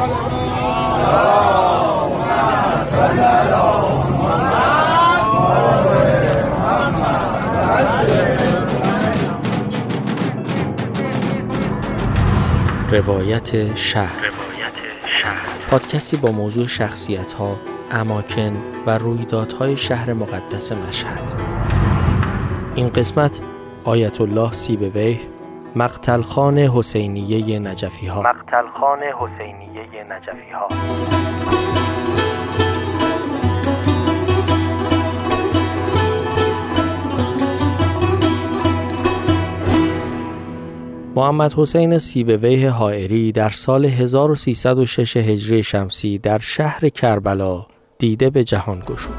روایت شهر. پادکستی با موضوع شخصیت‌ها، اماکن و رویدادهای شهر مقدس مشهد. این قسمت آیت الله سیبویه، مقتلخان حسینیه نجفی‌ها. محمد حسین سیبویه حائری در سال 1306 هجری شمسی در شهر کربلا دیده به جهان گشود.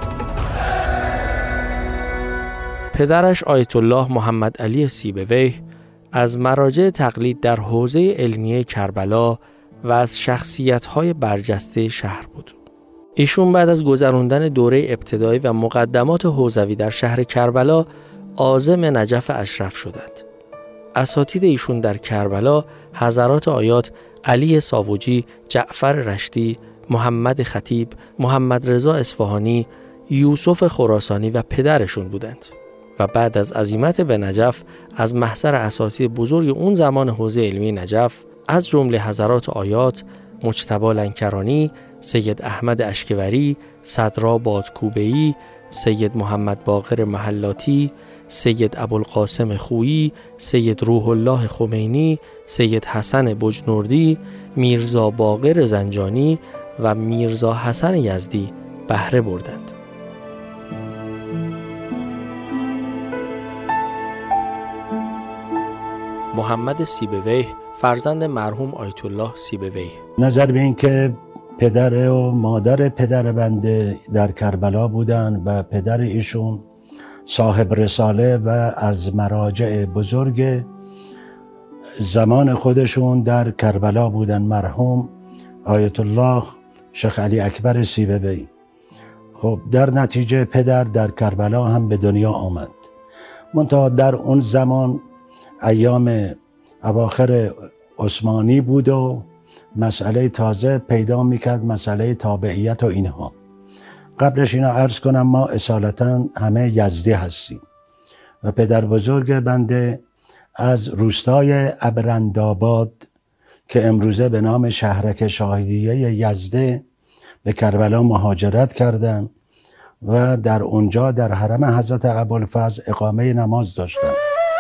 پدرش آیت الله محمد علی سیبویه از مراجع تقلید در حوزه علمیه کربلا و از شخصیت‌های برجسته شهر بود. ایشون بعد از گذراندن دوره ابتدایی و مقدمات حوزوی در شهر کربلا عازم نجف اشرف شدند. اساتید ایشون در کربلا حضرات آیات علی ساوجی، جعفر رشتی، محمد خطیب، محمد رضا اصفهانی، یوسف خراسانی و پدرشون بودند و بعد از عزیمت به نجف از محضر اساتید بزرگ اون زمان حوزه علمی نجف از جمله حضرات آیات، مجتبی لنکرانی، سید احمد اشکوری، صدرا بادکوبه‌ای، سید محمد باقر محلاتی، سید ابوالقاسم خویی، سید روح الله خمینی، سید حسن بجنوردی، میرزا باقر زنجانی و میرزا حسن یزدی بهره بردند. محمد سیبویه فرزند مرحوم آیت الله سیبویه. نظر به این که پدر و مادر پدر بنده در کربلا بودند و پدر ایشون صاحب رساله و از مراجع بزرگ زمان خودشون در کربلا بودن، مرحوم آیت الله شیخ علی اکبر سیبویه. خب در نتیجه پدر در کربلا هم به دنیا آمد. منتها در اون زمان ایام اواخر عثمانی بود و مسئله تازه پیدا میکرد، مسئله تابعیت و اینها. قبلش اینا عرض کنم ما اصالتا همه یزدی هستیم و پدر بزرگ بنده از روستای ابرندآباد که امروزه به نام شهرک شاهدیه یزده به کربلا مهاجرت کردند و در اونجا در حرم حضرت ابوالفضل اقامه نماز داشتند.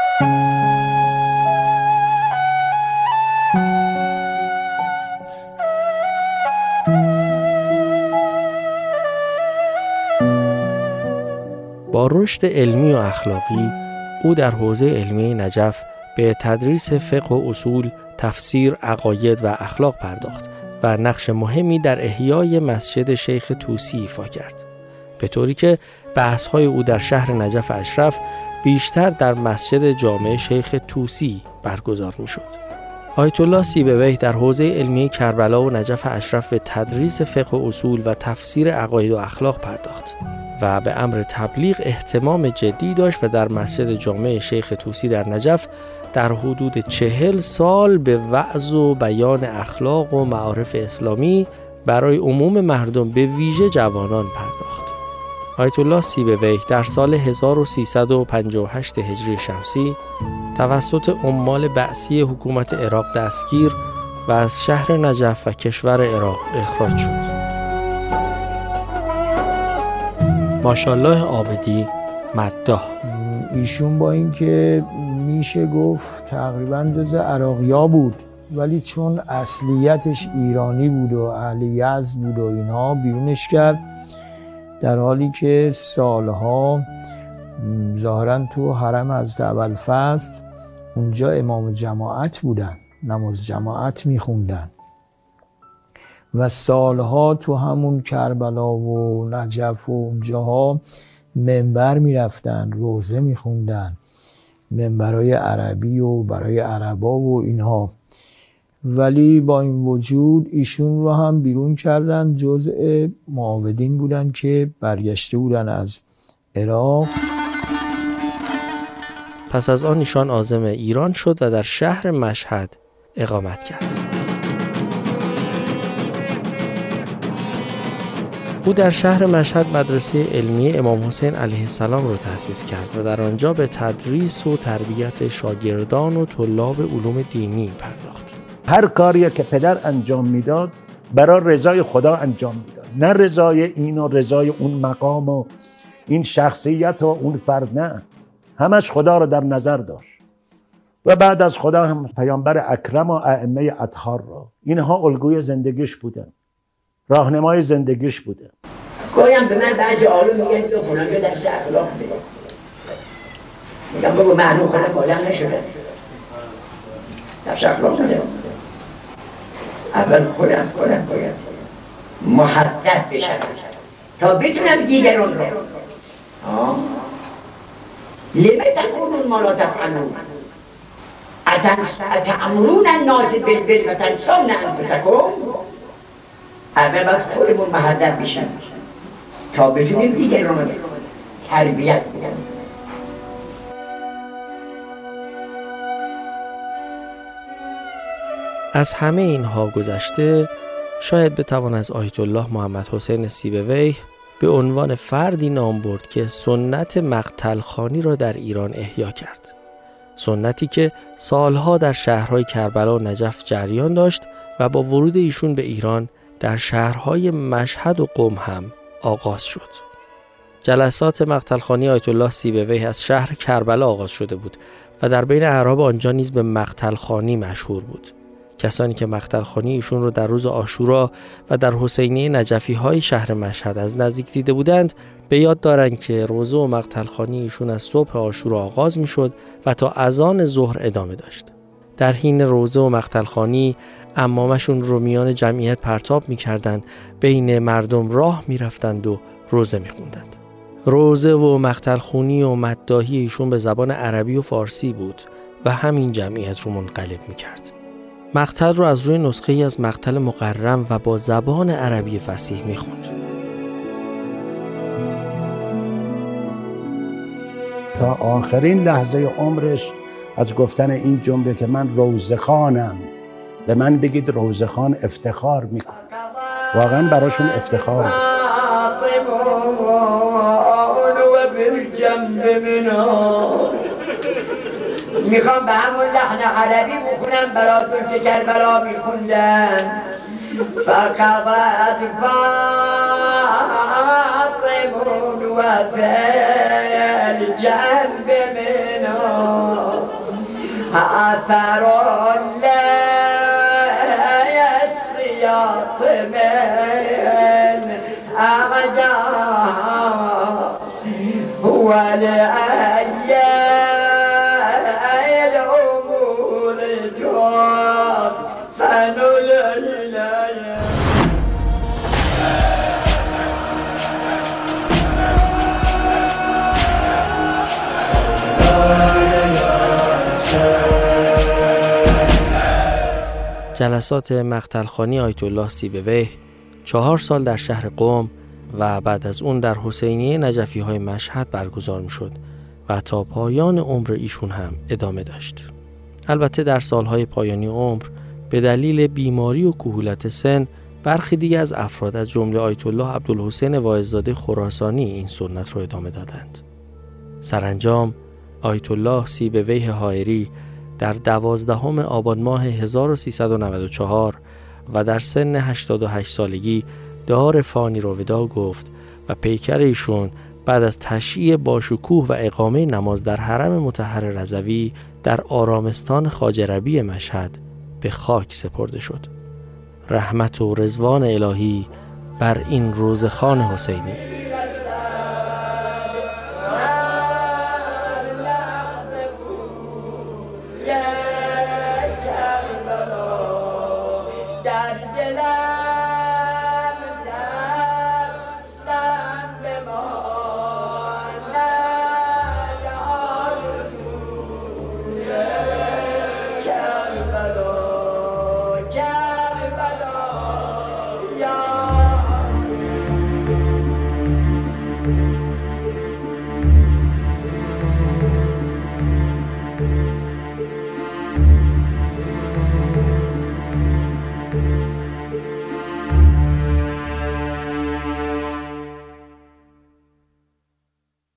با رشد علمی و اخلاقی او در حوزه علمی نجف به تدریس فقه و اصول، تفسیر، عقاید و اخلاق پرداخت و نقش مهمی در احیای مسجد شیخ طوسی ایفا کرد، به طوری که بحث‌های او در شهر نجف اشرف بیشتر در مسجد جامع شیخ طوسی برگزار می‌شد. آیت الله سیبویه در حوزه علمی کربلا و نجف اشرف به تدریس فقه و اصول و تفسیر عقاید و اخلاق پرداخت و به امر تبلیغ اهتمام جدی داشت و در مسجد جامع شیخ طوسی در نجف در حدود 40 سال به وعظ و بیان اخلاق و معارف اسلامی برای عموم مردم به ویژه جوانان پرداخت. آیت الله سیبویه در سال 1358 هجری شمسی توسط عمال بعثی حکومت عراق دستگیر و از شهر نجف و کشور عراق اخراج شد. ماشاءالله عابدی مداح. ایشون با اینکه میشه گفت تقریبا جز عراقیا بود، ولی چون اصلیتش ایرانی بود و اهل یزد بود و اینها، بیرونش کرد، در حالی که سالها ظاهرا تو حرم حضرت ابوالفضل اونجا امام جماعت بودن، نماز جماعت میخوندن و سالها تو همون کربلا و نجف و اونجاها منبر میرفتن، روزه میخوندن، منبرای عربی و برای عربا و اینها. ولی با این وجود ایشون رو هم بیرون کردن، جزء معاودین بودن که برگشته بودن از عراق. پس از آن ایشان عازم ایران شد و در شهر مشهد اقامت کرد. او در شهر مشهد مدرسه علمی امام حسین علیه السلام را تأسیس کرد و در آنجا به تدریس و تربیت شاگردان و طلاب علوم دینی پرداخت. هر کاری که پدر انجام میداد برای رضای خدا انجام میداد، نه رضای این و رضای اون مقام و این شخصیت و اون فرد، نه، همش خدا رو در نظر داشت. و بعد از خدا هم پیامبر اکرم و ائمه اطهار را، اینها الگوی زندگیش بودن، راهنمای زندگیش بودن. گاهی به من بعضی آلو میگن که فلان جا درس اخلاق بده، میگم بابا معلوم کنم بالغ نشده، درس اخلاق بده. اول خودم باید محدد بشم تا بتونم دیگران رو لمه تقولون ما لا تفعلون اتأمرون الناس بالبر و تنسون انفسکم. اول باید خودمون محدد بشم تا بتونیم دیگران رو تربیت بدیم. از همه اینها گذشته شاید بتوان از آیت الله محمد حسین سیبویه به عنوان فردی نام برد که سنت مقتل خوانی را در ایران احیا کرد. سنتی که سالها در شهرهای کربلا و نجف جریان داشت و با ورود ایشون به ایران در شهرهای مشهد و قم هم آغاز شد. جلسات مقتل خوانی آیت الله سیبویه از شهر کربلا آغاز شده بود و در بین اعراب آنجا نیز به مقتل خوانی مشهور بود. کسانی که مقتل خوانی ایشون رو در روز عاشورا و در حسینیه نجفی های شهر مشهد از نزدیک دیده بودند به یاد دارند که روزه و مقتل خوانی ایشون از صبح عاشورا آغاز می شد و تا اذان ظهر ادامه داشت. در حین روزه و مقتل خوانی عمامشون رو میان جمعیت پرتاب می کردند، بین مردم راه می رفتند و روزه می خوندند. روزه و مقتل خوانی و مداحی ایشون به زبان عربی و فارسی بود و همین جمعیت رو منقلب می کرد. مقتل رو از روی نسخه ای از مقتل مقرم و با زبان عربی فصیح می خوند. تا آخرین لحظه عمرش از گفتن این جمله که من روزخانم، به من بگید روزخان، افتخار میکنه. واقعا براشون افتخار بود. میخوام به همون لحن عربی بخونم براتون که کربلا میخوندن. فقط فاطمون و فیل جنب منا اثر السیاط من اعدا هو جلسات مقتل خوانی آیت الله سیبویه 4 سال در شهر قم و بعد از اون در حسینیه نجفی های مشهد برگزار می شد و تا پایان عمر ایشون هم ادامه داشت. البته در سالهای پایانی عمر به دلیل بیماری و کهولت سن برخی دیگه از افراد از جمله آیت الله عبدالحسین واعظزاده خراسانی این سنت رو ادامه دادند. سرانجام آیت الله سیبویه حائری در 12 آبان ماه 1394 و در سن 88 سالگی دار فانی رو ودا گفت و پیکر ایشون بعد از تشییع باشکوه و اقامه نماز در حرم مطهر رضوی در آرامستان خواجه ربیع مشهد به خاک سپرده شد. رحمت و رضوان الهی بر این روزخان حسینی. در دلم